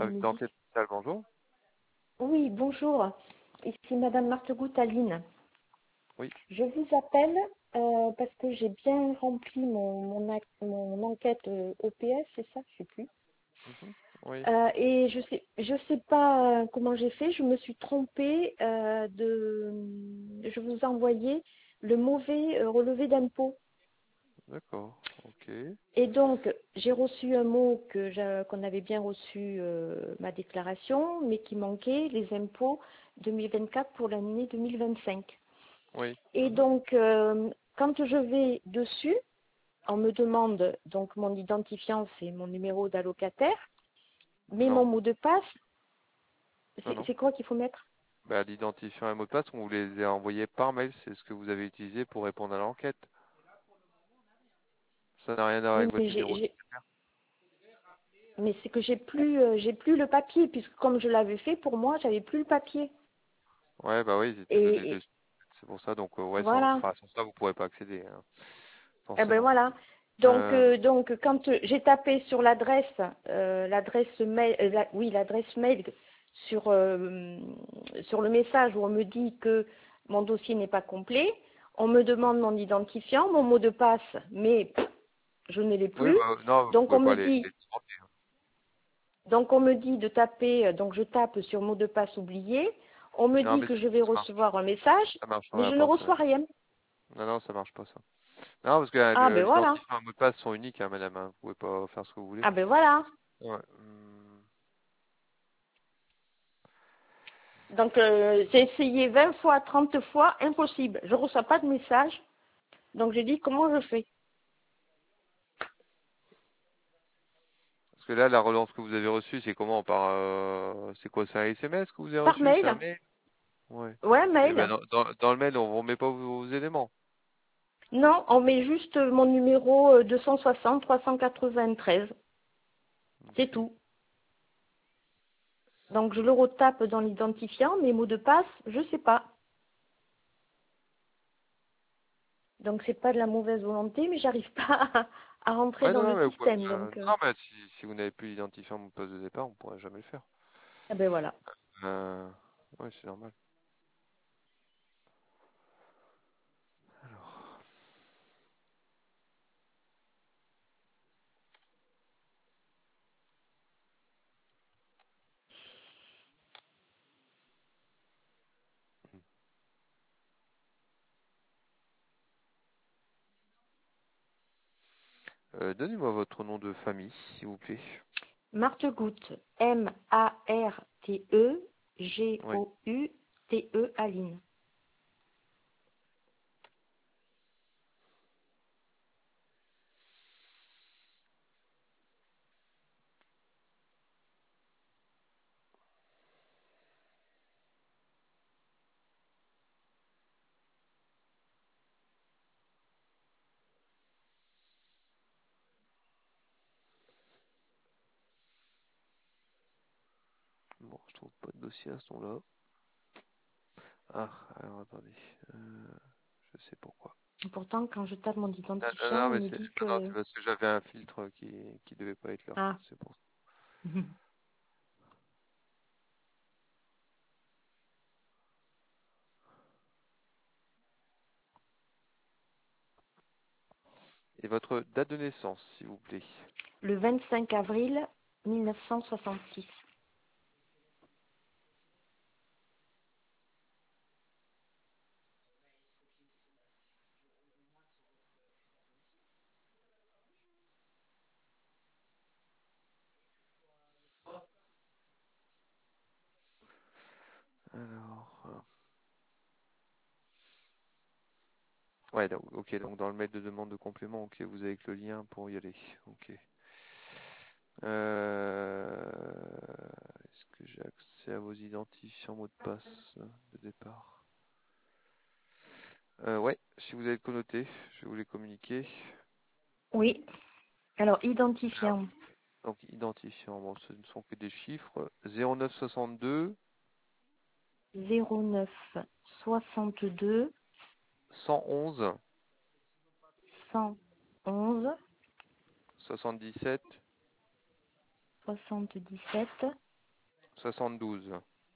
Service Allez-y. d'enquête sociale, bonjour. Oui, bonjour. Ici Madame Marthe Goutaline. Oui. Je vous appelle parce que j'ai bien rempli mon enquête OPS, c'est ça, je sais plus. Mhm. Oui. Et je sais pas comment j'ai fait. Je me suis trompée je vous ai envoyé le mauvais relevé d'impôt. D'accord. Ok. Et donc, j'ai reçu un mot qu'on avait bien reçu ma déclaration, mais qui manquait les impôts 2024 pour l'année 2025. Oui. Et Mhm. donc, quand je vais dessus, on me demande donc mon identifiant, c'est mon numéro d'allocataire, mais mon Non. mot de passe, Non, non. c'est quoi qu'il faut mettre? Bah, l'identifiant et mot de passe, on vous les a envoyés par mail. C'est ce que vous avez utilisé pour répondre à l'enquête. Ça n'a rien à voir Oui, avec votre numéro. mais c'est que j'ai plus le papier, puisque comme je l'avais fait pour moi, j'avais plus le papier. Ouais, bah oui, ils étaient donnés Et dessus. C'est pour ça. Donc, ouais, voilà. sans ça, vous pourrez pas accéder, hein, Eh ben forcément. voilà. Euh, Donc quand j'ai tapé sur l'adresse mail, oui, l'adresse mail sur le message où on me dit que mon dossier n'est pas complet, on me demande mon identifiant, mon mot de passe, mais je ne l'ai oui, plus. bah, non, vous Donc pouvez on me pas dit, les demander, hein. de taper, donc je tape sur mot de passe oublié. On me Non, dit mais que je vais ça marche. recevoir un message, Ça mais marchera je ne pas, ça. reçois rien. Non, non, ça marche pas, ça. Non, parce que Ah ben voilà. l'identifiant et le mot de passe sont uniques, hein, madame, hein. Vous pouvez pas faire ce que vous voulez. Ah ben voilà. Ouais. Donc, j'ai essayé 20 fois, 30 fois, impossible. Je ne reçois pas de message. Donc, j'ai dit, comment je fais? Parce que là, la relance que vous avez reçue, c'est comment? C'est quoi? C'est un SMS que vous avez Par reçu? C'est un mail? mail? Ouais. Ouais, Et ben, mail. dans le mail, on vous remet pas vos éléments. Non, on met juste mon numéro 260 393. C'est Ok. tout. Donc, je le retape dans l'identifiant, mes mots de passe, je sais pas. Donc, c'est pas de la mauvaise volonté, mais j'arrive pas à rentrer Ouais, dans non, non, le mais système. Donc, non, mais si vous n'avez plus l'identifiant de poste de départ, on ne pourra jamais le faire. eh ben voilà. Euh, ouais, c'est normal. Alors, donnez-moi votre nom de famille, s'il vous plaît. Marthe Goutte. Marthe Oui. Goute Aline. Bon, je trouve pas de dossier à ce nom-là. Ah, alors attendez. Je sais pourquoi. Pourtant, quand je tape mon Non, non, identifiant, non, on mais me dit non, que... c'est parce que j'avais un filtre qui devait pas être là. Ah. C'est pour ça. Et votre date de naissance, s'il vous plaît. Le 25 avril 1966. Alors, ouais, ok, donc dans le mail de demande de complément, ok, vous avez que le lien pour y aller. Ok. Est-ce que j'ai accès à vos identifiants mots de passe de départ? Ouais, si vous avez de connoté, je vais vous les communiquer. Oui. Alors, Alors, identifiant. donc, identifiant, bon, ce ne sont que des chiffres. 0962 09 62 111 111 77 77 72.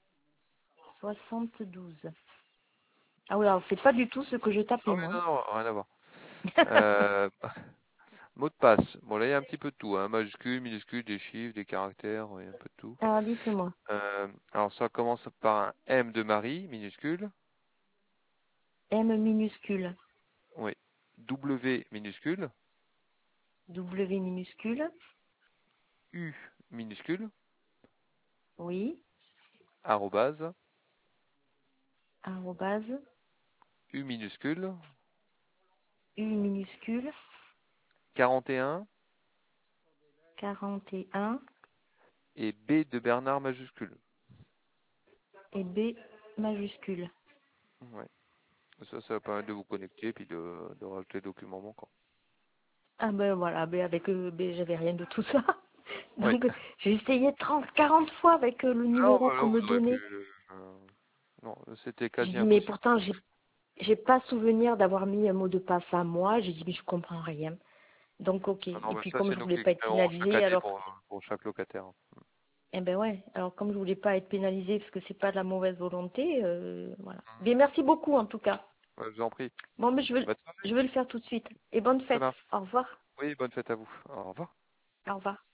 72. Ah oui, alors c'est pas du tout ce que je Ah tapais, oui, moi. non, non, rien à voir. Euh, Mot de passe. Bon, là, il y a un petit peu de tout, hein. Majuscules, minuscules, des chiffres, des caractères, il y a un peu de tout. Alors dites-moi. Alors, ça commence par un M de Marie, minuscule. M minuscule, Oui. W minuscule. W minuscule, U minuscule. oui, Arrobase. arrobase, U minuscule. U minuscule, 41. 41 Et B de Bernard majuscule. et B majuscule. Ouais. Ça va permettre de vous connecter et puis de rajouter les documents manquants. Ah ben voilà, ben avec ben, j'avais rien de tout ça. Oui. Donc j'ai essayé 30, 40 fois avec le Non, numéro bah là, qu'on me vous aurez pu. donnait. Non, c'était J'ai quasi dit mais impossible. pourtant j'ai pas souvenir d'avoir mis un mot de passe à moi. J'ai dit mais je comprends rien. Donc ok. Ah non, Et mais puis ça, comme c'est je nous voulais qui pas être créerons chaque pénalisée, année alors pour chaque locataire. eh ben ouais. Alors comme je voulais pas être pénalisée parce que c'est pas de la mauvaise volonté, voilà. Mhm. Bien merci beaucoup en tout cas. Ouais, je vous en prie. Bon mais Bonne soirée. je vais le faire tout de suite. Et bonne Ça fête. marche. Au revoir. Oui, bonne fête à vous. Au revoir. Au revoir.